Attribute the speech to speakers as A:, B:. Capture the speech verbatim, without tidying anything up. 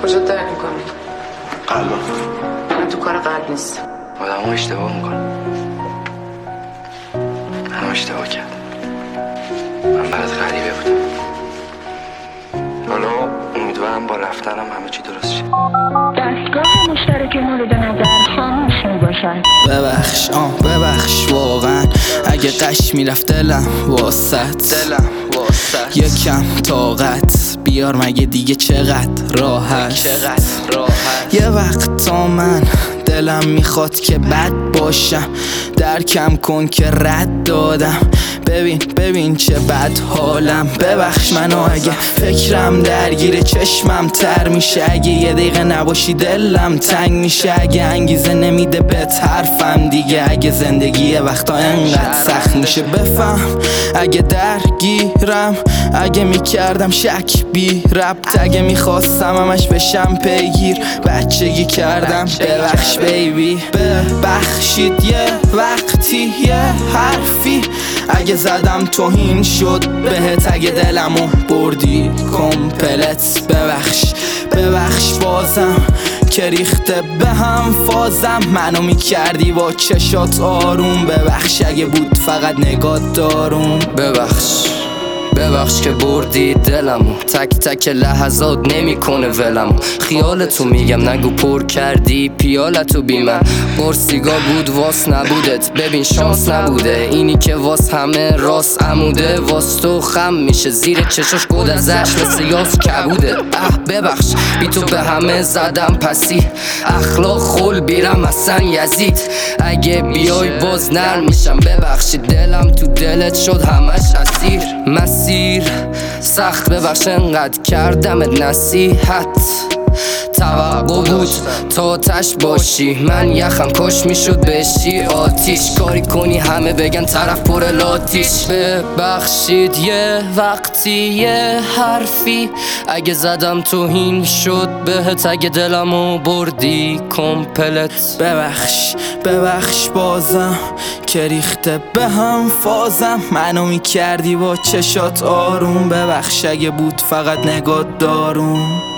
A: کجا درد میکنی؟
B: قلبم.
A: من تو کار قلب نیست.
B: آدم ها اشتباه میکنم. من اشتباه کردم. من برات غریبه بودم. حالا امیدوارم با رفتنم همه چی درست شه.
C: دستگاه مشترک مورد نظر خاموش میباشد.
D: ببخش آه ببخش واقعا اگه قش میرفت دلم واسط دلم واسط یکم طاقت بیار مگه دیگه چقدر راحت چقدر راحت یه وقت تا من دلم میخواد که بد باشم درکم کن که رد دادم ببین ببین چه بد حالم ببخش منو اگه فکرم درگیر چشمم تر میشه اگه یه دقیقه نباشی دلم تنگ میشه اگه انگیزه نمیده به حرفم دیگه اگه زندگی یه وقتا انقدر سخت میشه بفهم اگه درگیرم اگه میکردم شک بی ربط اگه میخواستم همش بشم پیگیر بچگی کردم ببخش بیبی ببخشید یه وقتی یه حرفی اگه زدم توهین شد بهت اگه دلمو بردی کمپلت ببخش ببخش بازم که ریخته به هم فازم منو میکردی با چشات آروم ببخش اگه بود فقط نگات داروم
E: ببخش ببخش که بردی دلمو تک تک لحظات نمیکنه ولمو خیالتو میگم نگو پر کردی پیالتو بی من قرصیگا بود واس نبودت ببین شانس نبوده اینی که واس همه راست عموده واس تو خم میشه زیر چشاش گود ازش مثل یاس کبوده اه ببخش بی تو به همه زدم پسی اخلاق خول بیرم اصلا یزید اگه بیای باز نرم میشم ببخشی دلم تو دلت شد همش اسیر مسیر سخت ببخش انقدر کردمت نصیحت توقع بود تا تش باشی من یخم کش میشد بشی آتیش کاری کنی همه بگن طرف پر لاتیش ببخشید یه وقتی یه حرفی اگه زدم توهین شد بهت اگه دلمو بردی کمپلت
D: ببخش ببخش بازم که ریخته به هم فازم منو میکردی با چشات آروم ببخش اگه بود فقط نگات داروم